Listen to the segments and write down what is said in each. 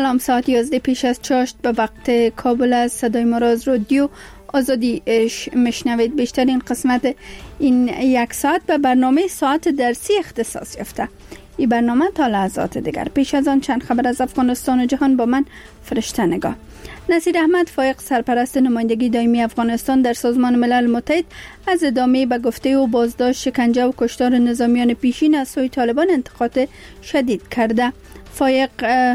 سلام، ساعت 11 پیش از چاشت به وقت کابل از صدای مراز رادیو آزادی مشنوید. بیشترین قسمت این یک ساعت به برنامه ساعت درسی اختصاص یافته. این برنامه تا لحظات دیگر. پیش از آن چند خبر از افغانستان و جهان با من فرشته نگاه. نصیر احمد فایق، سرپرست نمایندگی دائمی افغانستان در سازمان ملل متحد، از ادامه به گفته او بازداشت، شکنجه و کشتار نظامیان پیشین از سوی طالبان انتقاد شدید کرده. فایق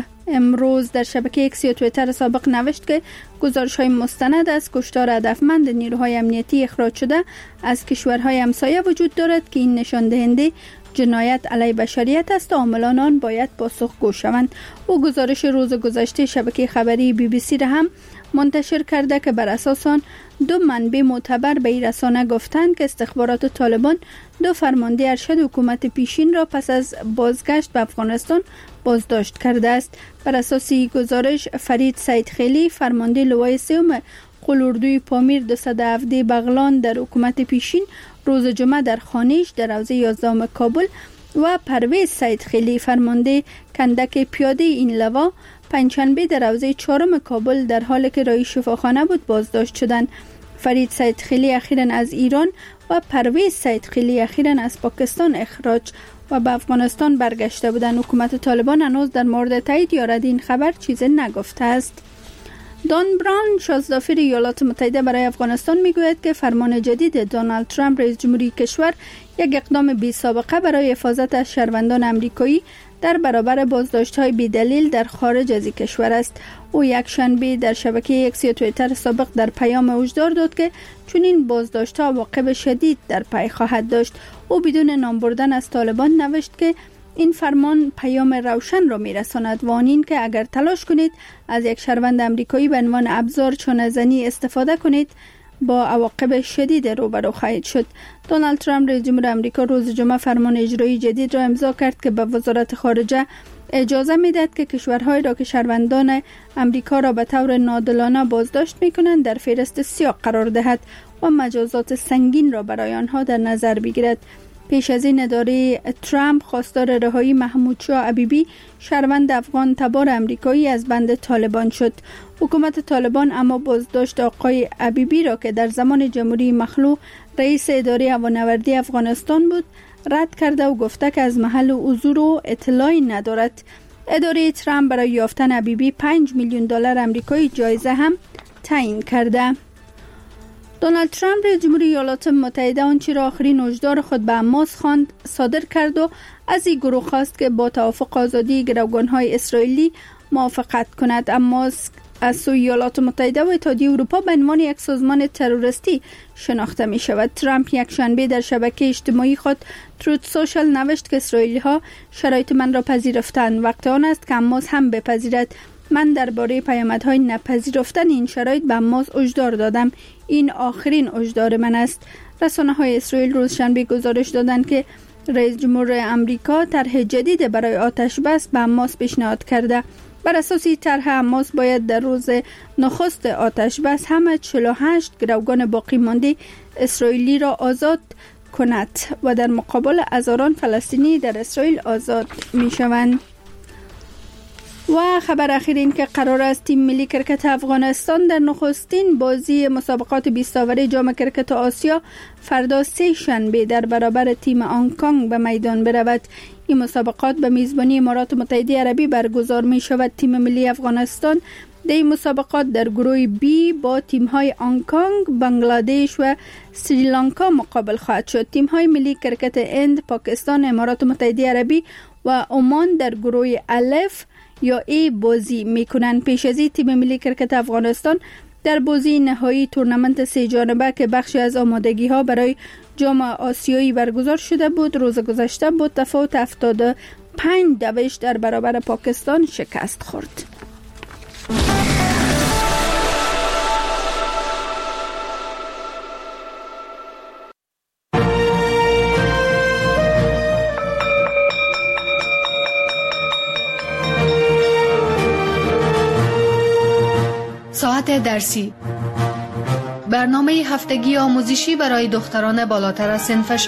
امروز در شبکه ایکس یا توییتر سابق نوشت که گزارش‌های مستند از کشتار هدفمند نیروهای امنیتی اخراج شده از کشورهای همسایه وجود دارد که این نشان دهنده جنایت علیه بشریت است و عاملان آن باید پاسخگو شوند. او گزارش روز گذشته شبکه خبری BBC را هم منتشر کرده که بر اساس آن دو منبع معتبر به این رسانه گفتند که استخبارات طالبان دو فرمانده ارشد حکومت پیشین را پس از بازگشت به افغانستان بازداشت کرده است. بر اساس گزارش، فرید سیدخیلی، فرمانده لوای سوم قلوردوی پامیر 217 بغلان در حکومت پیشین، روز جمعه در خانه‌اش در حوزه 11 کابل و پرویز سیدخیلی، فرمانده کندک پیاده این لوا، پنجشنبه در حوزه 4 کابل در حالی که رای شفاخانه بود بازداشت شدند. فرید سیدخیلی اخیراً از ایران و پرویز سیدخیلی اخیراً از پاکستان اخراج و به افغانستان برگشته بودند. حکومت طالبان هنوز در مورد تایید یا رد این خبر چیزی نگفته است. دان براون، شازدافیر ایالات متحده برای افغانستان، میگوید که فرمان جدید دونالد ترامپ رئیس جمهوری کشور یک اقدام بی سابقه برای حفاظت از شهروندان آمریکایی در برابر بازداشت‌های بی‌دلیل در خارج از کشور است. او یک شنبه در شبکه ایکس یا توییتر سابق در پیام هشدار داد که چنین بازداشت‌ها عواقب شدید در پی خواهد داشت. او بدون نام بردن از طالبان نوشت که این فرمان پیام روشن را میرساند و آن این که اگر تلاش کنید از یک شهروند آمریکایی به عنوان ابزار چانه‌زنی استفاده کنید، با عواقب شدید روبرو خواهید شد. دونالد ترامپ رئیس جمهور آمریکا روز جمعه فرمان اجرایی جدید را امضا کرد که به وزارت خارجه اجازه میدهد که کشورهایی را که شهروندان آمریکا را به طور ناعادلانه بازداشت میکنند در فهرست سیاه قرار دهد و مجازات سنگین را برای آنها در نظر بگیرد. پیش از این اداره ترامپ خواستار رهایی محمودشاه حبیبی، شهروند افغان تبار آمریکایی، از بند طالبان شد. حکومت طالبان اما بازداشت آقای حبیبی را که در زمان جمهوری مخلوع رئیس اداره هوانوردی افغانستان بود رد کرده و گفته که از محل حضور و اطلاعی ندارد. اداره ترامپ برای یافتن حبیبی 5 میلیون دلار آمریکایی جایزه هم تعیین کرده. دونالد ترامپ رئیس جمهوری ایالات متحده آنچه را آخرین هشدار خود به حماس خواند صادر کرد و از این گروه خواست که با توافق آزادی گروگان‌های اسرائیلی موافقت کند. حماس از سوی ایالات متحده و اتحادیه اروپا به عنوان یک سازمان تروریستی شناخته می شود. ترامپ یک شنبه در شبکه اجتماعی خود تروت سوشال نوشت که اسرائیلی‌ها شرایط من را پذیرفتند، وقت آن است که حماس هم بپذیرد. من درباره پیامدهای نپذیرفتن این شرایط به حماس هشدار دادم. این آخرین هشدار من است. رسانه‌های اسرائیل روز شنبه گزارش دادند که رئیس جمهور آمریکا طرح جدید برای آتش بس به حماس پیشنهاد کرده. بر اساس این طرح، حماس باید در روز نخست آتش بس همه 48 گروگان باقی مانده اسرائیلی را آزاد کند و در مقابل هزاران فلسطینی در اسرائیل آزاد می شوند. و خبر اخیر این که قرار است تیم ملی کرکت افغانستان در نخستین بازی مسابقات 20 اوور جام کرکت آسیا فردا 3 شنبه در برابر تیم هنگ کنگ به میدان برود. این مسابقات به میزبانی امارات متحده عربی برگزار می شود. تیم ملی افغانستان در این مسابقات در گروه بی با تیم های هنگ کنگ، بنگلادش و سریلانکا مقابل خواهد شد. تیم های ملی کرکت هند، پاکستان، امارات متحده عربی و عمان در گروه الف یا ای بازی میکنند. پیش از این تیم ملی کرکت افغانستان در بازی نهایی تورنمنت 3 جانبه که بخشی از آمادگی ها برای جام آسیایی برگزار شده بود، روز گذشته با تفاوت 75-2 در برابر پاکستان شکست خورد. ساعت درسی، برنامه هفتگی آموزشی برای دختران بالاتر از صنف